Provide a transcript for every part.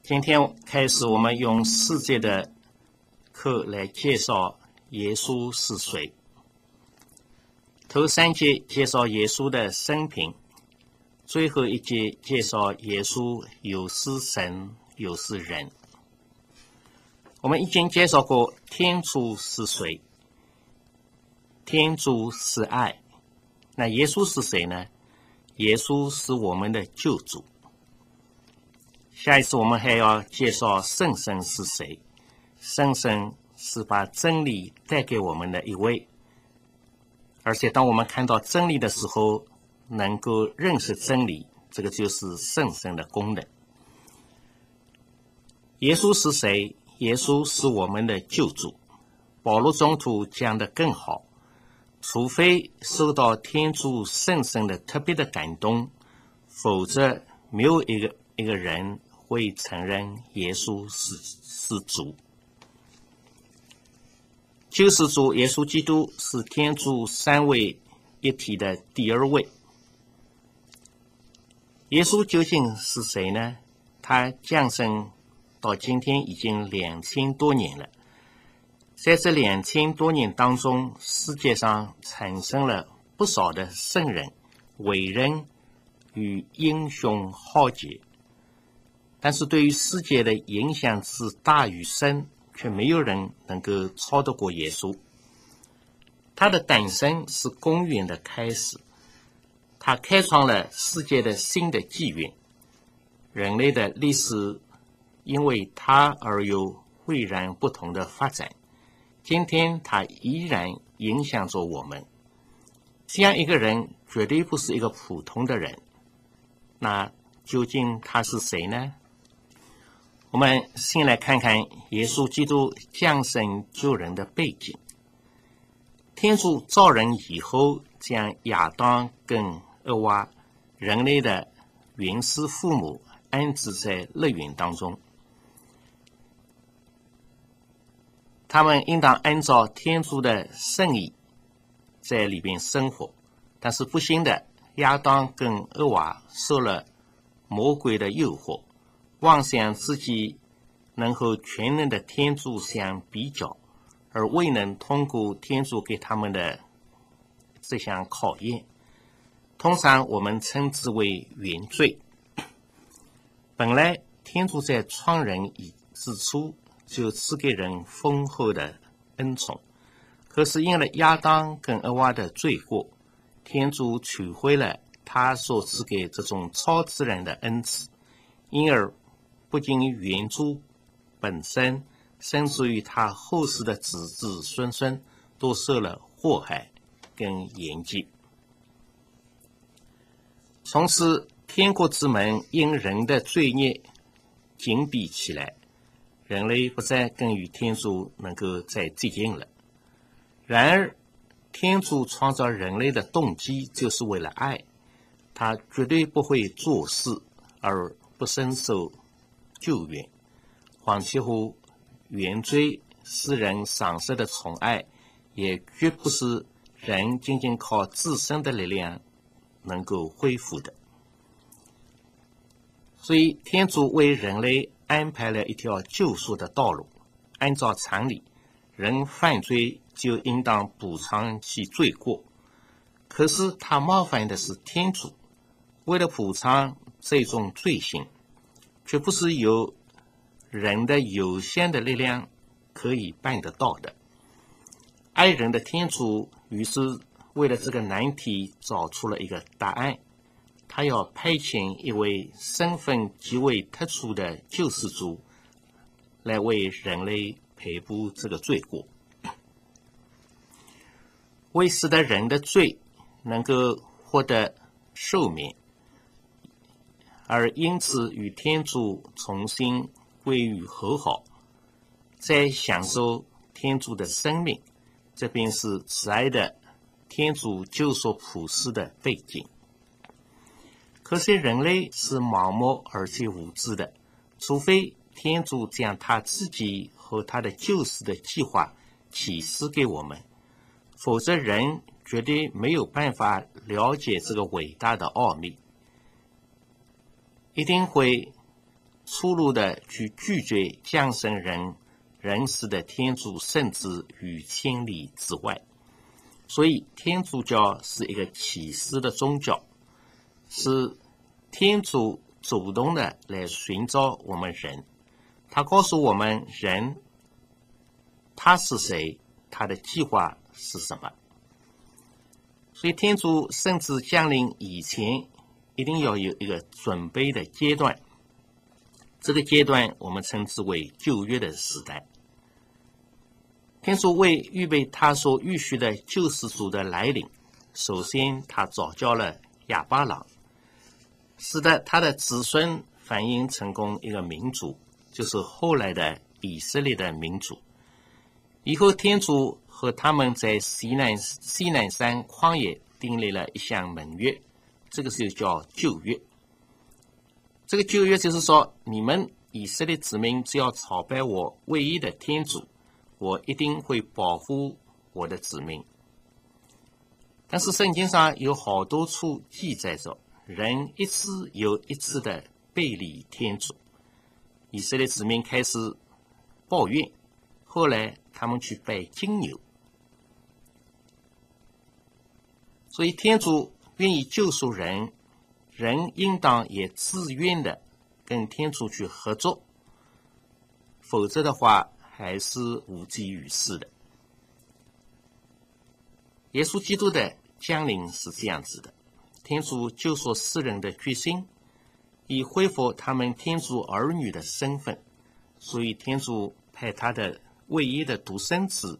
今天开始，我们用世界的课来介绍耶稣是谁。头3节介绍耶稣的生平，最后一节介绍耶稣有是神，有是人。我们已经介绍过天主是谁，天主是爱。那耶稣是谁呢？耶稣是我们的救主。下一次我们还要介绍圣神是谁。圣神是把真理带给我们的一位，而且当我们看到真理的时候，能够认识真理，这个就是圣神的功能。耶稣是谁？耶稣是我们的救主。保罗宗徒讲得更好，除非受到天主圣神的特别的感动，否则没有一个人会承认耶稣是主。救世主耶稣基督是天主三位一体的第二位。耶稣究竟是谁呢？他降生到今天已经2000多年了。在这2000多年当中，世界上产生了不少的圣人、伟人与英雄豪杰，但是对于世界的影响之大与深，却没有人能够超得过耶稣。他的诞生是公元的开始，他开创了世界的新的纪元，人类的历史因为他而有蔚然不同的发展。今天他依然影响着我们。这样一个人绝对不是一个普通的人。那究竟他是谁呢？我们先来看看耶稣基督降生救人的背景。天主造人以后，将亚当跟厄娃，人类的原始父母，安置在乐园当中。他们应当按照天主的圣意在里边生活，但是不幸的，亚当跟厄娃受了魔鬼的诱惑，妄想自己能和全能的天主相比较，而未能通过天主给他们的这项考验。通常我们称之为原罪。本来天主在创人之初就赐给人丰厚的恩宠，可是因了亚当跟厄娃的罪过，天主取回了他所赐给这种超自然的恩赐，因而不仅原主本身，甚至于他后世的子子孙孙都受了祸害跟严禁。从此天国之门因人的罪孽紧闭起来，人类不再跟与天主能够再接近了。然而天主创造人类的动机就是为了爱，他绝对不会做事而不伸手救援。况且乎原罪是人赏赐的宠爱，也绝不是人仅仅靠自身的力量能够恢复的。所以天主为人类安排了一条救赎的道路。按照常理，人犯罪就应当补偿其罪过，可是他冒犯的是天主，为了补偿这种罪行，却不是由人的有限的力量可以办得到的。爱人的天主于是为了这个难题找出了一个答案，他要派遣一位身份极为特殊的救世主来为人类赔补这个罪过，为使得人的罪能够获得赦免，而因此与天主重新归于和好，再享受天主的生命。这便是慈爱的天主救赎普世的背景。可惜人类是盲目而且无知的，除非天主将他自己和他的救世的计划启示给我们，否则人绝对没有办法了解这个伟大的奥秘，一定会粗鲁的去拒绝降生人死的天主，甚至于千里之外。所以天主教是一个启示的宗教，是天主主动的来寻找我们人，他告诉我们人他是谁，他的计划是什么。所以天主甚至降临以前一定要有一个准备的阶段，这个阶段我们称之为旧约的时代。天主为预备他所预许的救世主的来临，首先他召叫了亚巴郎，使得他的子孙繁衍成功一个民族，就是后来的以色列的民族。以后天主和他们在西南山旷野订立了一项盟约，这个就叫旧约。这个旧约就是说，你们以色列子民只要朝拜我唯一的天主，我一定会保护我的子民。但是圣经上有好多处记载着，人一次又一次的背离天主，以色列子民开始抱怨，后来他们去拜金牛。所以天主愿意救赎人，人应当也自愿的跟天主去合作，否则的话还是无济于事的。耶稣基督的降临是这样子的，天主救赎世人的决心，以恢复他们天主儿女的身份，所以天主派他的唯一的独生子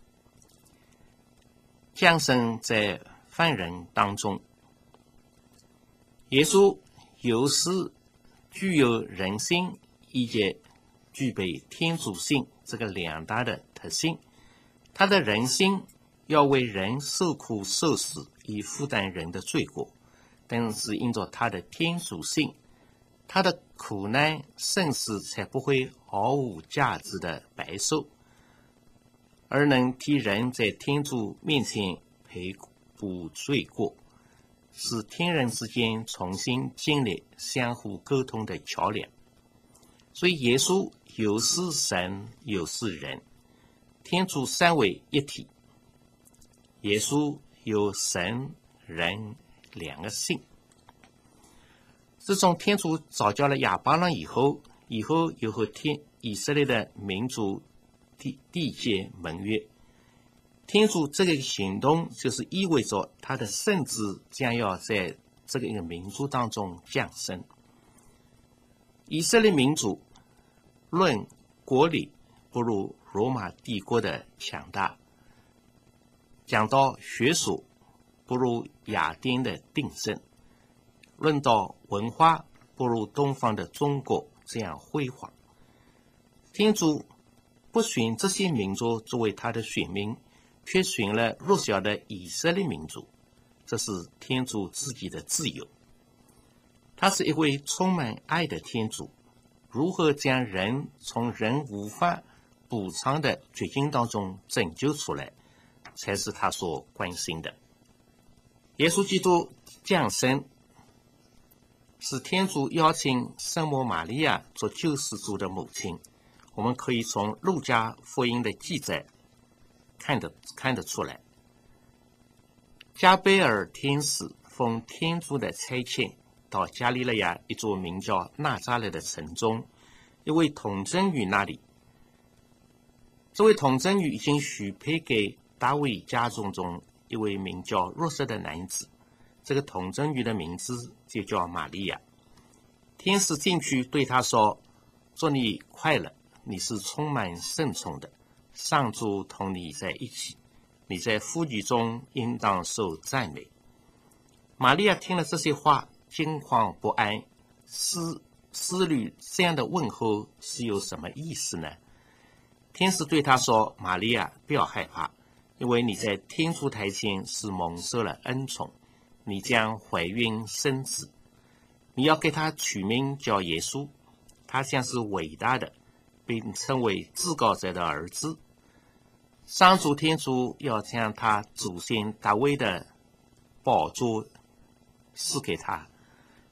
降生在犯人当中。耶稣有时具有人性以及具备天主性这个两大的特性。他的人性要为人受苦受死，以负担人的罪过，但是因着他的天主性，他的苦难甚死才不会毫无价值的白受，而能替人在天主面前赔补罪过，使天人之间重新建立相互沟通的桥梁。所以耶稣有是神，有是人，天主三位一体。耶稣有神人两个性。自从天主召叫了亚巴郎以后又和以色列的民族缔结盟约。天主这个行动就是意味着他的圣子将要在这个民族当中降生。以色列民族论国力不如罗马帝国的强大，讲到学术不如雅典的鼎盛，论到文化不如东方的中国这样辉煌。天主不选这些民族作为他的选民，却选了弱小的以色列民族，这是天主自己的自由。他是一位充满爱的天主，如何将人从人无法补偿的绝境当中拯救出来，才是他所关心的。耶稣基督降生是天主邀请圣母玛利亚做救世主的母亲，我们可以从路加福音的记载看得出来。加贝尔天使奉天主的差遣，到加利利亚一座名叫纳匝勒的城中，一位童贞女那里。这位童贞女已经许配给大卫家中一位名叫若瑟的男子，这个童贞女的名字就叫玛利亚。天使进去对她说：“祝你快乐，你是充满圣宠的，上主同你在一起，你在妇女中应当受赞美。”玛利亚听了这些话，惊慌不安，思虑这样的问候是有什么意思呢？天使对她说：“玛利亚，不要害怕，因为你在天主台前是蒙受了恩宠，你将怀孕生子，你要给他取名叫耶稣，他将是伟大的，并称为至高者的儿子。上主天主要将他祖先大卫的宝座赐给他，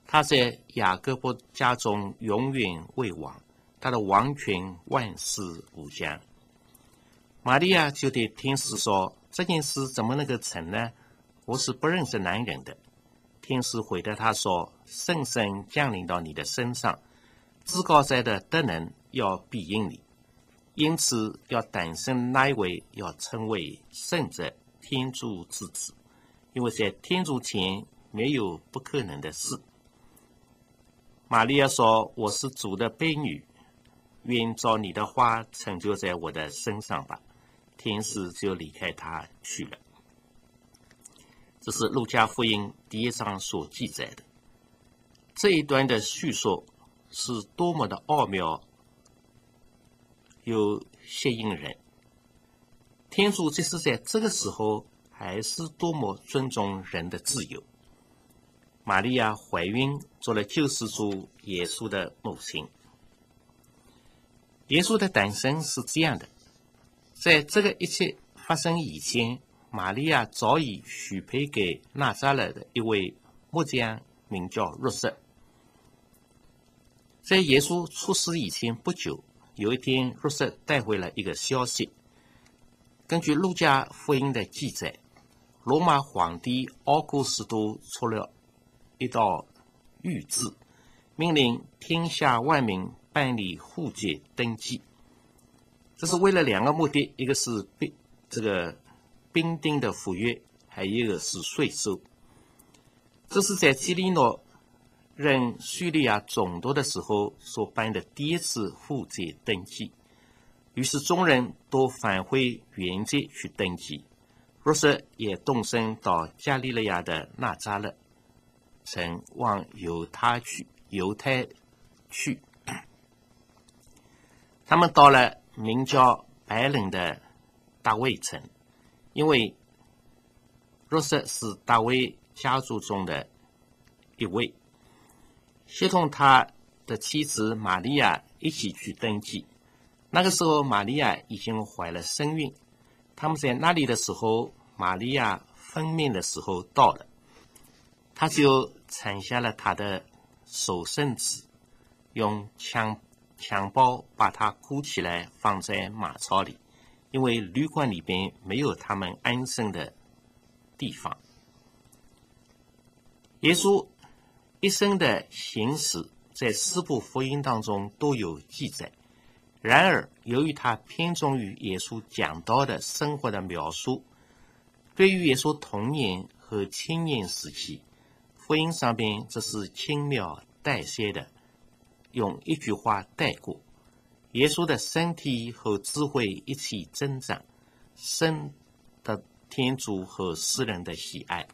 他在雅各伯家中永远为王，他的王权万世无疆。玛利亚就对天使说：“这件事怎么能够成呢？我是不认识男人的。”天使回答他说：“圣神降临到你的身上，至高者的德能要庇荫你，因此要诞生那一位要称为圣者天主之子，因为在天主前没有不可能的事。”玛利亚说：“我是主的婢女，愿照你的话成就在我的身上吧。”天使就离开他去了。这是路加福音第1章所记载的。这一段的叙述是多么的奥妙又吸引人。天主即使在这个时候还是多么尊重人的自由。玛利亚怀孕做了救世主耶稣的母亲。耶稣的诞生是这样的，在这个一切发生以前，玛利亚早已许配给纳扎勒的一位木匠，名叫若瑟。在耶稣出世以前不久，有一天若瑟带回了一个消息。根据路加福音的记载，罗马皇帝奥古斯都出了一道谕旨，命令天下万民办理户籍登记。这是为了2个目的，一个是兵丁的抚约，还有一个是税收。这是在基利诺任叙利亚总督的时候所办的第一次户籍登记。于是众人都返回原籍去登记。若瑟也动身到加利利亚的纳扎勒，曾往犹太去。他们到了名叫白冷的大卫城，因为若瑟是大卫家族中的一位，协同他的妻子玛利亚一起去登记。那个时候玛利亚已经怀了身孕，他们在那里的时候，玛利亚分娩的时候到了，她就产下了她的首生子，用襁褓把它箍起来放在马槽里，因为旅馆里边没有他们安身的地方。耶稣一生的行史在4部福音当中都有记载，然而由于他偏重于耶稣讲道的生活的描述，对于耶稣童年和青年时期，福音上边这是轻描淡写的用一句话带过。耶稣的身体和智慧一起增长，深得天主和世人的喜爱。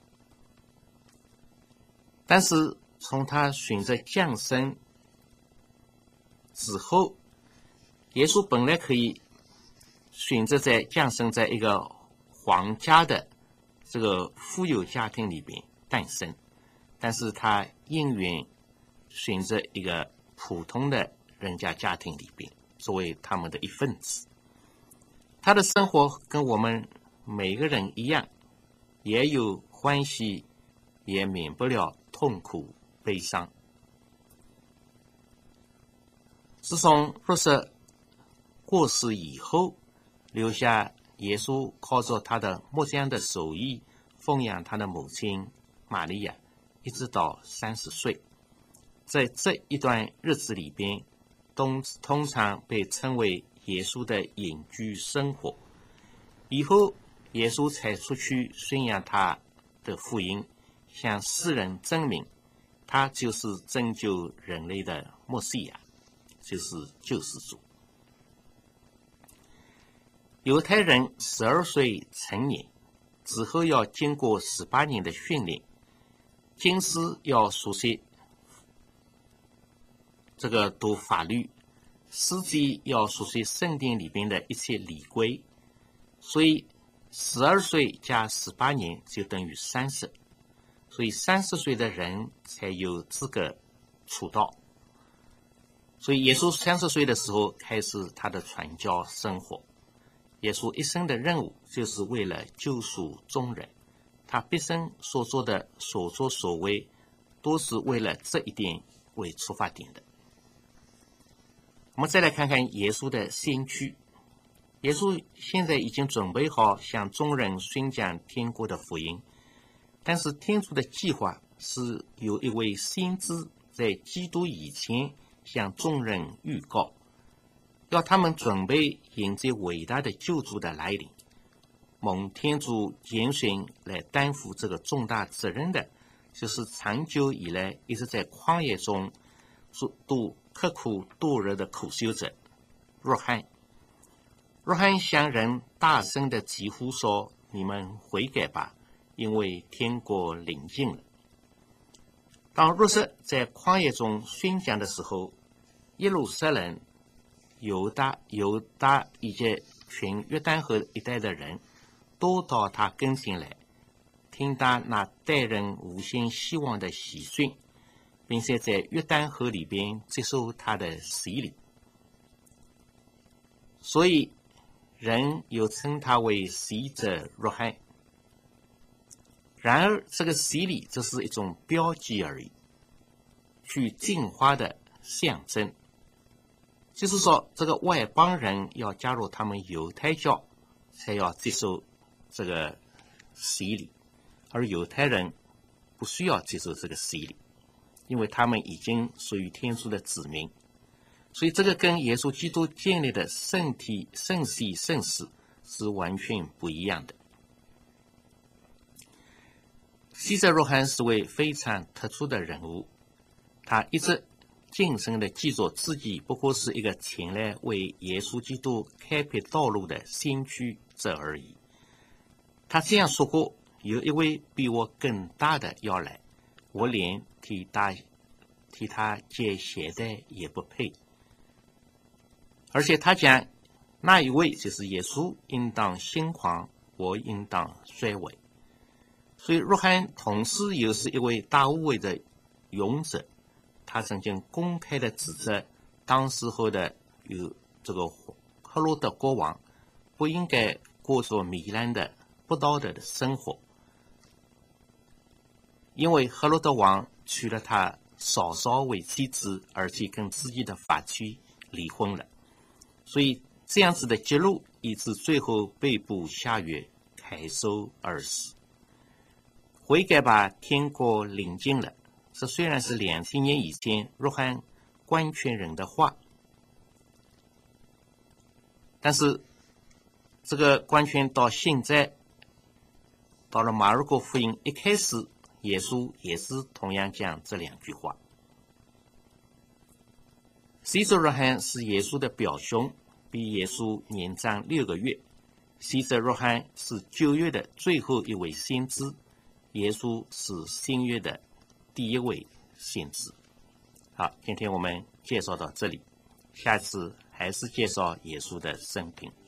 但是从他选择降生之后，耶稣本来可以选择降生在一个皇家的这个富有家庭里边诞生，但是他宁愿选择一个普通的人家家庭里边作为他们的一份子。他的生活跟我们每个人一样，也有欢喜，也免不了痛苦悲伤。自从若瑟过世以后，留下耶稣靠着他的木匠的手艺奉养他的母亲玛利亚，一直到30岁。在这一段日子里边，通常被称为耶稣的隐居生活。以后耶稣才出去宣扬他的福音，向世人证明他就是拯救人类的默西亚，就是救世主。犹太人12岁成年之后要经过18年的训练，经师要熟悉读法律，司机要熟悉圣殿里边的一切礼规，所以12岁加18年就等于30，所以30岁的人才有资格出道。所以耶稣30岁的时候开始他的传教生活。耶稣一生的任务就是为了救赎众人，他毕生所做的所作所为都是为了这一点为出发点的。我们再来看看耶稣的先驱。耶稣现在已经准备好向众人宣讲天国的福音，但是天主的计划是有一位先知在基督以前向众人预告，要他们准备迎接伟大的救主的来临。蒙天主拣选来担负这个重大责任的，就是长久以来一直在旷野中刻苦度日的苦修者若翰。若翰向人大声地疾呼说：“你们悔改吧，因为天国临近了。”当若瑟在旷野中宣讲的时候，耶路撒冷、犹大以及全约旦河一带的人都到他跟前来，听他那带人无限希望的喜讯，并且在约旦河里边接受他的洗礼。所以人又称他为洗者若翰。然而这个洗礼只是一种标记而已，去净化的象征，就是说这个外邦人要加入他们犹太教才要接受这个洗礼，而犹太人不需要接受这个洗礼，因为他们已经属于天主的子民。所以这个跟耶稣基督建立的圣体、圣洗、圣事是完全不一样的。洗者若翰是位非常特殊的人物，他一直谨慎地记住自己不过是一个前来为耶稣基督开辟道路的先驱者而已。他这样说过：“有一位比我更大的要来，我连替他解鞋带也不配。”而且他讲，那一位就是耶稣，应当兴狂，我应当衰微。所以若翰同时又是一位大无畏的勇者，他曾经公开的指责当时候的有这个赫罗德国王不应该过着糜烂的不道德的生活，因为赫罗德王娶了他嫂嫂为妻子，而且跟自己的法妻离婚了。所以这样子的揭露，以致最后被捕下狱，开收而死。悔改吧，天国临近了。这虽然是2000年以前若翰官权人的话，但是这个官权到现在，到了马尔谷福音一开始，耶稣也是同样讲这2句话。洗者若翰是耶稣的表兄，比耶稣年长6个月。洗者若翰是旧约的最后一位先知，耶稣是新约的第一位先知。好，今天我们介绍到这里，下次还是介绍耶稣的生平。